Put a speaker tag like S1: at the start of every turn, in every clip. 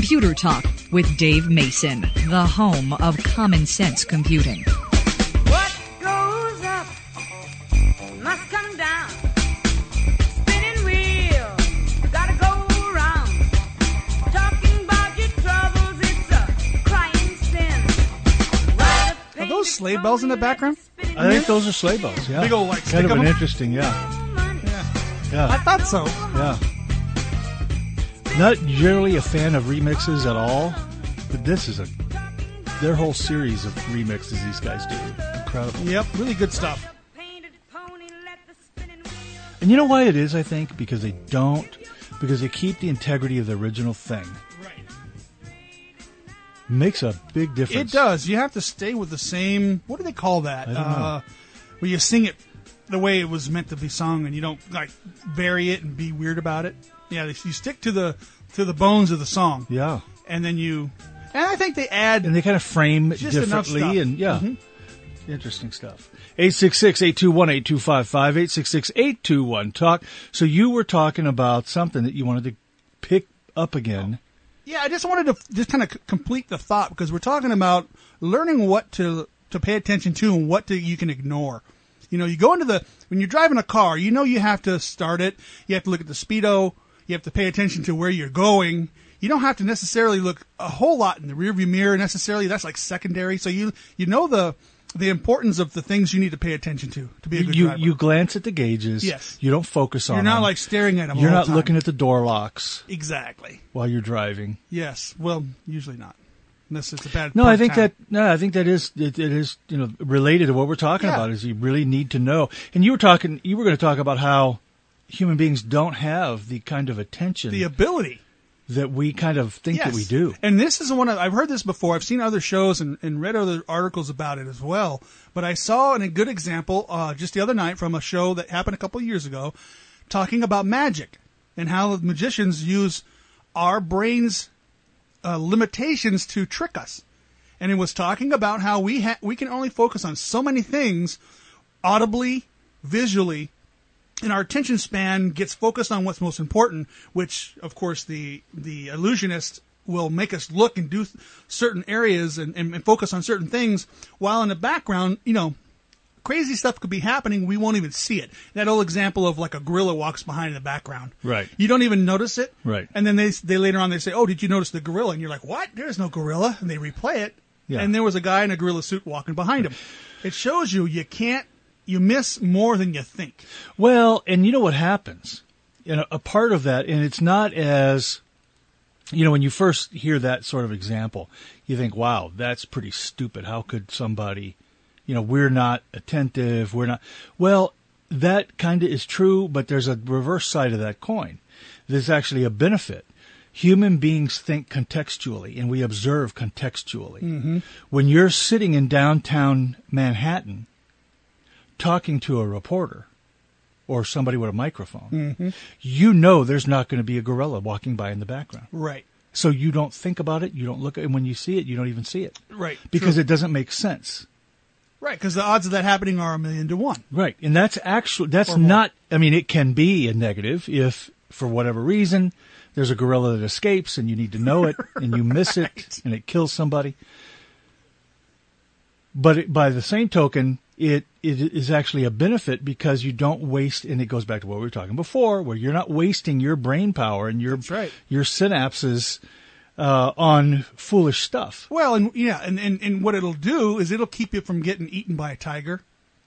S1: Computer Talk with Dave Mason, the home of common sense computing.
S2: What goes up must come down. Spinning wheel, you gotta go around. Talking about your troubles, it's a crying sin.
S3: Are those sleigh bells in the background?
S4: I think those are sleigh bells, yeah.
S3: Big old, like,
S4: kind
S3: stick
S4: of
S3: of
S4: an
S3: them?
S4: interesting, yeah.
S3: Yeah. I thought so.
S4: Yeah. Not generally a fan of remixes at all, but this is their whole series of remixes these guys do. Incredible.
S3: Yep, really good stuff.
S4: And you know why it is, I think? Because they keep the integrity of the original thing.
S3: Right.
S4: Makes a big difference.
S3: It does. You have to stay with the same, what do they call that?
S4: I don't know.
S3: Where you sing it the way it was meant to be sung and you don't like vary it and be weird about it. Yeah, you stick to the bones of the song.
S4: Yeah.
S3: And I think they add,
S4: and they kind of frame it
S3: just enough
S4: differently,
S3: stuff.
S4: and yeah,
S3: Mhm.
S4: interesting stuff. 866-821-8255, 866-821-TALK. So you were talking about something that you wanted to pick up again.
S3: Yeah, I just wanted to just kind of complete the thought because we're talking about learning what to pay attention to and what you can ignore. You know, you go into when you're driving a car, you know you have to start it. You have to look at the speedo. You have to pay attention to where you're going. You don't have to necessarily look a whole lot in the rearview mirror necessarily. That's like secondary. So you know the importance of the things you need to pay attention to be a good driver.
S4: You glance at the gauges.
S3: Yes.
S4: You don't focus on
S3: You're
S4: them.
S3: not like staring at them
S4: You're
S3: all
S4: not
S3: the time.
S4: looking at the door locks.
S3: Exactly.
S4: While you're driving.
S3: Yes. Well, usually not. Unless it's a bad
S4: No,
S3: part
S4: I
S3: of
S4: think
S3: town.
S4: that is it is related to what we're talking
S3: Yeah.
S4: about. Is you really need to know. And you were going to talk about how human beings don't have the kind of attention,
S3: the ability
S4: that we kind of think that we
S3: Yes.
S4: do.
S3: And this is one I've heard this before. I've seen other shows and read other articles about it as well. But I saw a good example just the other night from a show that happened a couple of years ago, talking about magic and how magicians use our brains' limitations to trick us. And it was talking about how we can only focus on so many things audibly, visually, and our attention span gets focused on what's most important, which, of course, the illusionist will make us look and do certain areas and focus on certain things, while in the background, crazy stuff could be happening. We won't even see it. That old example of like a gorilla walks behind in the background.
S4: Right.
S3: You don't even notice it.
S4: Right.
S3: And then they later on they say, "Oh, did you notice the gorilla?" And you're like, "What? There's no gorilla." And they replay it.
S4: Yeah.
S3: And there was a guy in a gorilla suit walking behind him. It shows you miss more than you think.
S4: Well, and you know what happens? A part of that, and it's not as, when you first hear that sort of example, you think, wow, that's pretty stupid. How could somebody, we're not attentive, Well, that kind of is true, but there's a reverse side of that coin. There's actually a benefit. Human beings think contextually, and we observe contextually. Mm-hmm. When you're sitting in downtown Manhattan, talking to a reporter or somebody with a microphone, there's not going to be a gorilla walking by in the background.
S3: Right.
S4: So you don't think about it, you don't look at it, and when you see it, you don't even see it.
S3: Right.
S4: Because
S3: True.
S4: it doesn't make sense.
S3: Right, because the odds of that happening are 1,000,000 to 1.
S4: Right. And that's not, it can be a negative if, for whatever reason, there's a gorilla that escapes and you need to know it and you miss it and it kills somebody. But by the same token, it is actually a benefit because you don't waste, and it goes back to what we were talking before, where you're not wasting your brain power and your synapses on foolish stuff.
S3: Well, and what it'll do is it'll keep you from getting eaten by a tiger.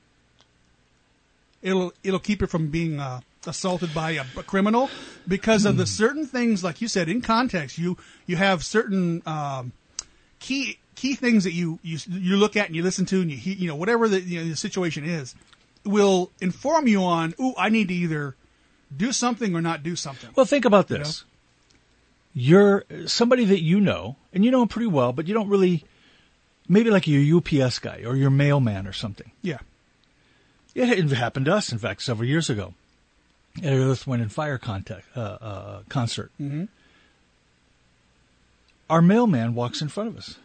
S3: It'll keep you from being assaulted by a criminal because of the certain things, like you said, in context. You have certain key things that you look at and you listen to and you hear, whatever the situation is, will inform you on, I need to either do something or not do something.
S4: Well, think about this. You're somebody that you know, and you know him pretty well, but you don't really, maybe like your UPS guy or your mailman or something.
S3: Yeah.
S4: It happened to us, in fact, several years ago at an Earth, Wind, and Fire concert.
S3: Mm-hmm.
S4: Our mailman walks in front of us.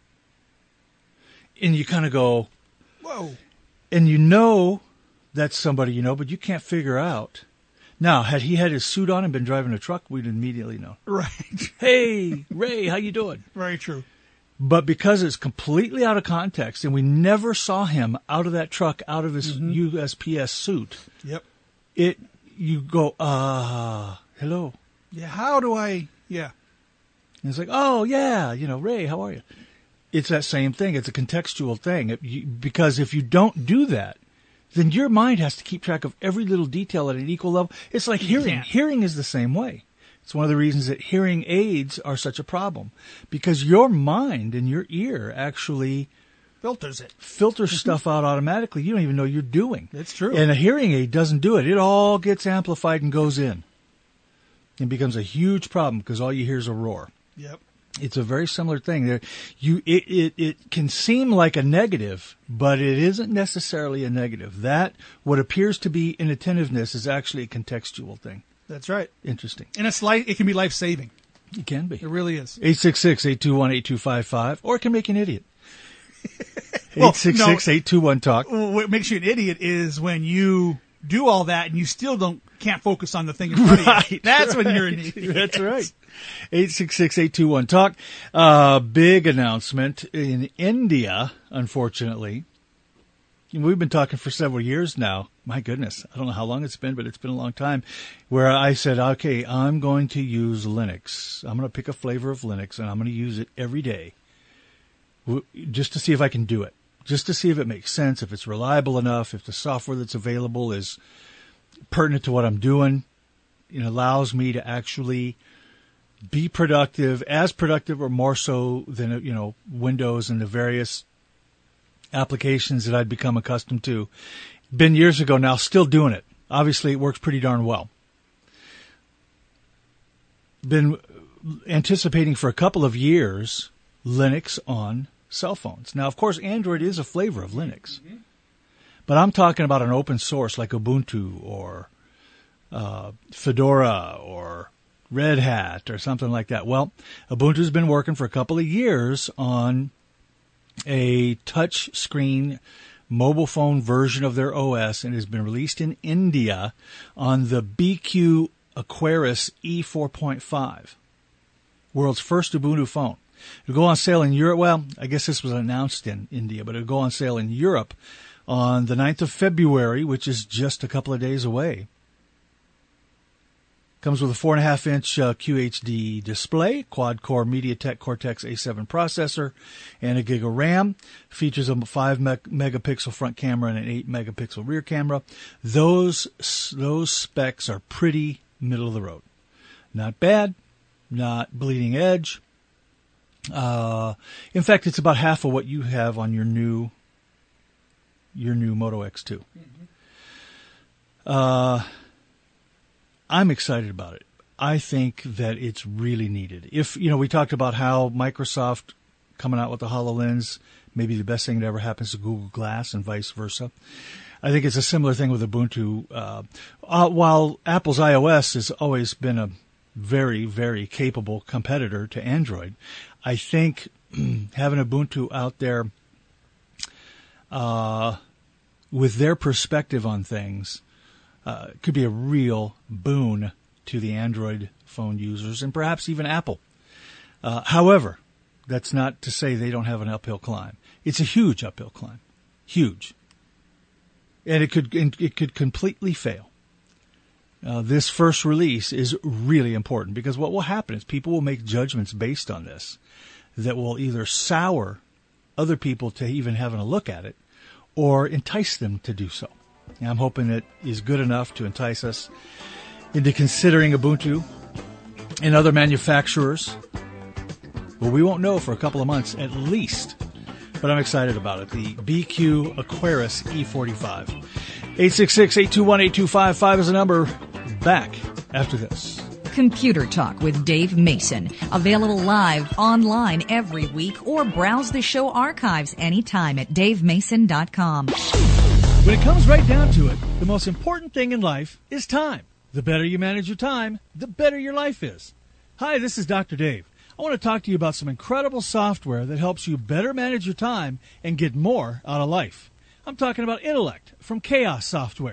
S4: And you kind of go,
S3: whoa.
S4: And you know that's somebody you know, but you can't figure out. Now, had he had his suit on and been driving a truck, we'd immediately know.
S3: Right.
S4: Hey, Ray, how you doing?
S3: Very true.
S4: But because it's completely out of context and we never saw him out of that truck, out of his USPS suit,
S3: Yep.
S4: you go, hello.
S3: Yeah. How do I? Yeah.
S4: And it's like, oh, yeah, Ray, how are you? It's that same thing. It's a contextual thing. Because if you don't do that, then your mind has to keep track of every little detail at an equal level. It's like hearing.
S3: can't.
S4: Hearing is the same way. It's one of the reasons that hearing aids are such a problem. Because your mind and your ear actually
S3: Filters it.
S4: filters stuff out automatically you don't even know you're doing.
S3: That's true.
S4: And a hearing aid doesn't do it. It all gets amplified and goes in. It becomes a huge problem because all you hear is a roar.
S3: Yep.
S4: It's a very similar thing. It can seem like a negative, but it isn't necessarily a negative. That, what appears to be inattentiveness, is actually a contextual thing.
S3: That's right.
S4: Interesting.
S3: And it can be life-saving.
S4: It can be.
S3: It really is.
S4: 866-821-8255, or it can make you an idiot.
S3: Well,
S4: 866-821-TALK.
S3: What makes you an idiot is when you do all that and you still can't focus on the thing in front of you. That's when you're an idiot.
S4: That's right. 866-821-TALK. Big announcement in India, unfortunately. We've been talking for several years now. My goodness. I don't know how long it's been, but it's been a long time, where I said, okay, I'm going to use Linux. I'm going to pick a flavor of Linux, and I'm going to use it every day just to see if I can do it, just to see if it makes sense, if it's reliable enough, if the software that's available is pertinent to what I'm doing. It allows me to actually be productive, as productive or more so than, Windows and the various applications that I'd become accustomed to. Been years ago now, still doing it. Obviously, it works pretty darn well. Been anticipating for a couple of years Linux on cell phones. Now, of course, Android is a flavor of Linux. But I'm talking about an open source like Ubuntu or Fedora or Red Hat or something like that. Well, Ubuntu's been working for a couple of years on a touch screen mobile phone version of their OS, and has been released in India on the BQ Aquarius E4.5, world's first Ubuntu phone. It'll go on sale in Europe. Well, I guess this was announced in India, but it'll go on sale in Europe on the 9th of February, which is just a couple of days away. Comes with a 4.5-inch QHD display, quad-core MediaTek Cortex A7 processor, and a gig of RAM. Features a 5-megapixel front camera and an 8-megapixel rear camera. Those specs are pretty middle of the road. Not bad, not bleeding edge. In fact, it's about half of what you have on your new Moto X2. I'm excited about it. I think that it's really needed. If, we talked about how Microsoft coming out with the HoloLens, maybe the best thing that ever happens to Google Glass and vice versa. I think it's a similar thing with Ubuntu. While Apple's iOS has always been a very, very capable competitor to Android, I think having Ubuntu out there with their perspective on things could be a real boon to the Android phone users and perhaps even Apple. However, that's not to say they don't have an uphill climb. It's a huge uphill climb. Huge. And it could completely fail. This first release is really important because what will happen is people will make judgments based on this that will either sour other people to even having a look at it or entice them to do so. And I'm hoping it is good enough to entice us into considering Ubuntu and other manufacturers. Well, we won't know for a couple of months at least, but I'm excited about it. The BQ Aquarius E45. 866-821-8255 is the number. Back after this.
S1: Computer Talk with Dave Mason. Available live online every week or browse the show archives anytime at davemason.com.
S4: When it comes right down to it, the most important thing in life is time. The better you manage your time, the better your life is. Hi, this is Dr. Dave. I want to talk to you about some incredible software that helps you better manage your time and get more out of life. I'm talking about Intellect from Chaos Software.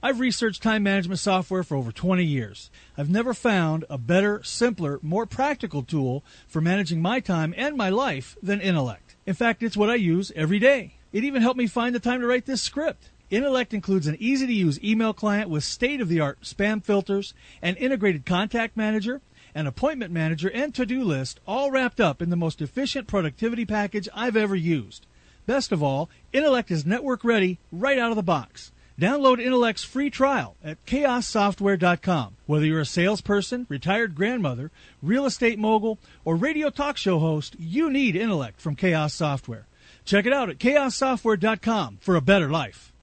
S4: I've researched time management software for over 20 years. I've never found a better, simpler, more practical tool for managing my time and my life than Intellect. In fact, it's what I use every day. It even helped me find the time to write this script. Intellect includes an easy-to-use email client with state-of-the-art spam filters, an integrated contact manager, an appointment manager, and to-do list, all wrapped up in the most efficient productivity package I've ever used. Best of all, Intellect is network-ready right out of the box. Download Intellect's free trial at chaossoftware.com. Whether you're a salesperson, retired grandmother, real estate mogul, or radio talk show host, you need Intellect from Chaos Software. Check it out at chaossoftware.com for a better life.